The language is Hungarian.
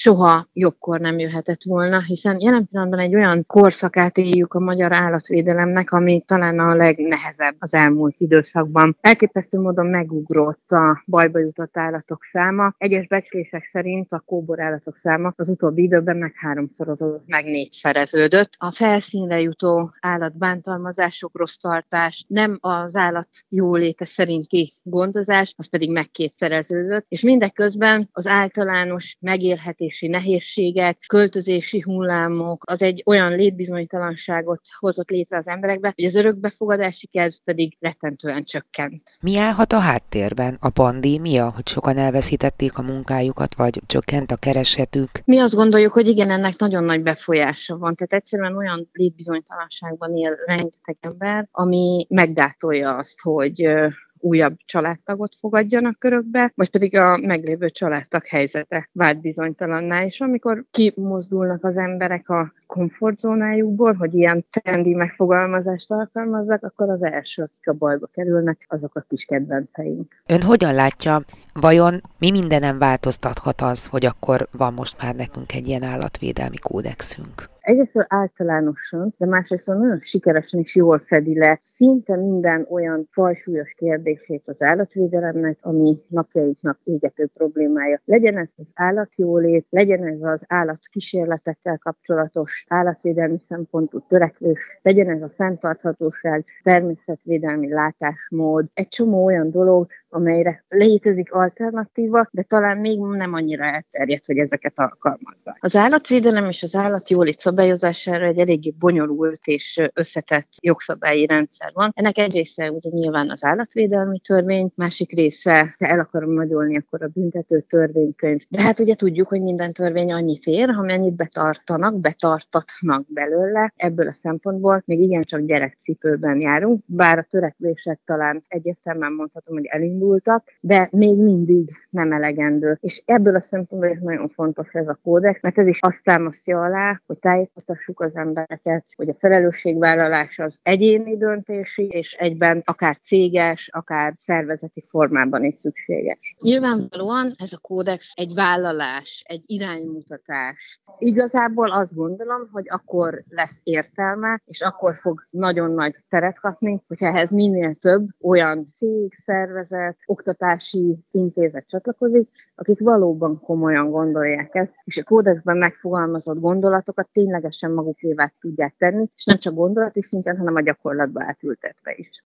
soha jobbkor nem jöhetett volna, hiszen jelen pillanatban egy olyan korszakát éljük a magyar állatvédelemnek, ami talán a legnehezebb az elmúlt időszakban. Elképesztő módon megugrott a bajba jutott állatok száma. Egyes becslések szerint a kóborállatok száma az utóbbi időben meg háromszorozódott, meg négyszereződött. A felszínre jutó állatbántalmazások, rossz tartás, nem az állat jóléte szerinti gondozás, az pedig megkétszereződött, és mindeközben az általános megélhetési nehézségek, költözési hullámok, az egy olyan létbizonytalanságot hozott létre az emberekbe, hogy az örökbefogadási kedv pedig rettentően csökkent. Mi állhat a háttérben? A pandémia, hogy sokan elveszítették a munkájukat, vagy csökkent a keresetük? Mi azt gondoljuk, hogy igen, ennek nagyon nagy befolyása van. Tehát egyszerűen olyan létbizonytalanságban él rengeteg ember, ami meggátolja azt, hogy újabb családtagot fogadjanak körökbe, vagy pedig a meglévő családtag helyzete vált bizonytalanná, és amikor kimozdulnak az emberek a komfortzónájukból, hogy ilyen trendi megfogalmazást alkalmazzak, akkor az első, akik a bajba kerülnek, azok a kis kedvenceink. Ön hogyan látja, vajon mi mindenem változtathat az, hogy akkor van most már nekünk egy ilyen állatvédelmi kódexünk? Egyrészt általánosan, de másrészt nagyon sikeresen is jól fedi le szinte minden olyan fajsúlyos kérdését az állatvédelemnek, ami napjainknak égető problémája. Legyen ez az állatjólét, legyen ez az állatkísérletekkel kapcsolatos állatvédelmi szempontú törekvés, legyen ez a fenntarthatóság, természetvédelmi látásmód, egy csomó olyan dolog, amelyre létezik alternatíva, de talán még nem annyira elterjedt, hogy ezeket alkalmazzák. Az állatvédelem és az állatjólét szabályozására egy eléggé bonyolult és összetett jogszabályi rendszer van. Ennek egy része ugye nyilván az állatvédelmi törvény, másik része, ha el akarom nagyolni, akkor a büntető törvénykönyv. De hát ugye tudjuk, hogy minden törvény annyit ér, ha mennyit betartatnak belőle. Ebből a szempontból még igencsak gyerekcipőben járunk, bár a törekvések talán egyértelműen mondhatom, hogy elindultak, de még mindig nem elegendő. És ebből a szempontból is nagyon fontos ez a kódex, mert ez is azt támasztja alá, hogy tájékoztassuk az embereket, hogy a felelősségvállalás az egyéni döntési, és egyben akár céges, akár szervezeti formában is szükséges. Nyilvánvalóan ez a kódex egy vállalás, egy iránymutatás. Igazából azt gondolom, hogy akkor lesz értelme, és akkor fog nagyon nagy teret kapni, hogyha ehhez minél több olyan cég, szervezet, oktatási intézet csatlakozik, akik valóban komolyan gondolják ezt, és a kódexben megfogalmazott gondolatokat ténylegesen magukévá tudják tenni, és nem csak gondolati szinten, hanem a gyakorlatba átültetve is.